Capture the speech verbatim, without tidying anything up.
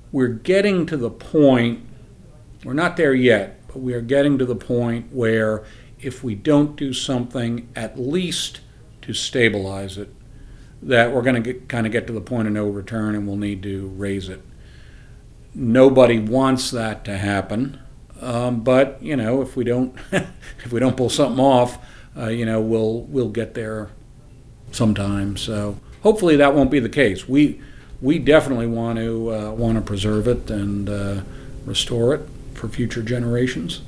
we're getting to the point, we're not there yet, but we are getting to the point where if we don't do something at least to stabilize it, that we're going to kind of get to the point of no return and we'll need to raise it. Nobody wants that to happen, um, but you know, if we don't, if we don't pull something off, uh, you know, we'll we'll get there sometime. So hopefully that won't be the case. We we definitely want to uh, want to preserve it and uh, restore it for future generations.